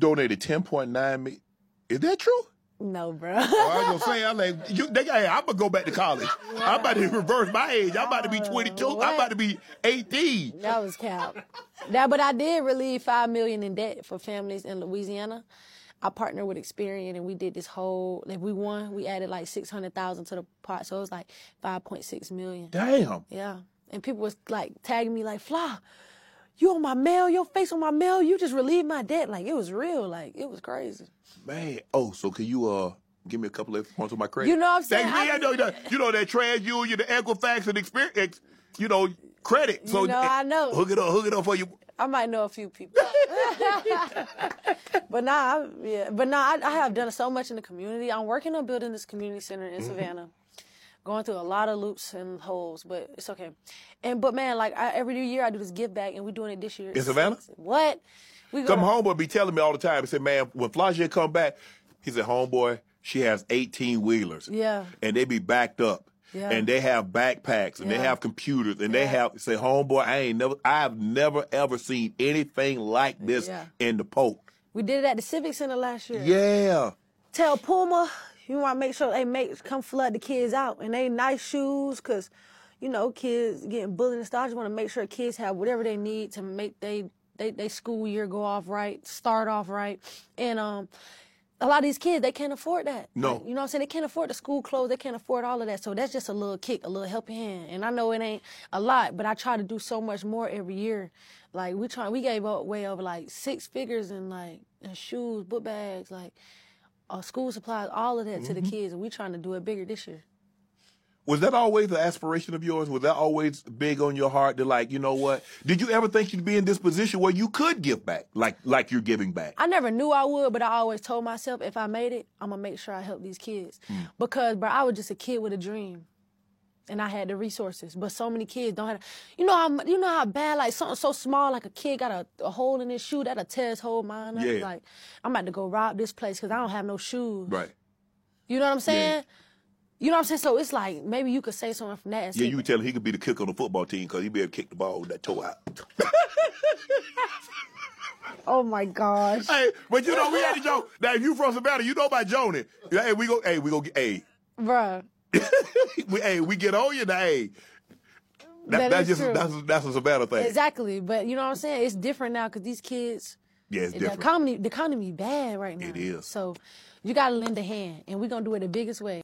donated 10.9 million. Is that true? No, bro. Oh, I was gonna say, I'm like, I'm gonna go back to college. I'm about to reverse my age. I'm about to be 22. What? I'm about to be 18. That was cap. But I did relieve $5 million in debt for families in Louisiana. I partnered with Experian, and we did this whole. If we won, we added like $600,000 to the pot, so it was like $5.6 million. Damn. Yeah, and people was like tagging me like, "Fly, you on my mail? Your face on my mail? You just relieved my debt." Like it was real. Like it was crazy. Man. Oh, so can you give me a couple of points on my credit? You know what I'm saying? I know you know that TransUnion, the Equifax, and Experian. You know credit. So I know. Hook it up for you. I might know a few people. But I have done so much in the community. I'm working on building this community center in Savannah. Going through a lot of loops and holes, but it's okay. But man, like every year I do this give back, and we're doing it this year. In Savannah? What? We Come homeboy be telling me all the time. He said, man, when Flau'jae come back, he said, homeboy, she has 18 wheelers. Yeah. And they be backed up. Yeah. And they have backpacks and they have computers and they have say, homeboy, I've never ever seen anything like this in the Polk. We did it at the Civic Center last year. Yeah. Tell Puma, you want to make sure they come flood the kids out, and they nice shoes, because, you know, kids getting bullied and stuff. I just want to make sure kids have whatever they need to make they school year go off right, start off right. And a lot of these kids, they can't afford that. No. Like, you know what I'm saying? They can't afford the school clothes. They can't afford all of that. So that's just a little kick, a little helping hand. And I know it ain't a lot, but I try to do so much more every year. Like we gave away over like 6 figures in shoes, book bags, like school supplies, all of that to the kids. And we trying to do it bigger this year. Was that always the aspiration of yours? Was that always big on your heart to like, you know what? Did you ever think you'd be in this position where you could give back, like you're giving back? I never knew I would, but I always told myself if I made it, I'm going to make sure I help these kids. Because, bro, I was just a kid with a dream. And I had the resources. But so many kids don't have, you know how bad, like something so small, like a kid got a hole in his shoe, that'll tear his whole mind up. Yeah. Like, I'm about to go rob this place because I don't have no shoes. Right. You know what I'm saying? Yeah. You know what I'm saying? So it's like, maybe you could say something from that. And Yeah, you could tell him he could be the kicker on the football team because he'd be able to kick the ball with that toe out. Oh, my gosh. Hey, but you know, we had a joke. Now, if you from Savannah, you know about Joni. Hey, we go get, hey. Bruh. we get on you now, hey. That's a Savannah thing. Exactly. But you know what I'm saying? It's different now because these kids, yeah, it's different. The economy bad right now. It is. So you got to lend a hand, and we're going to do it the biggest way.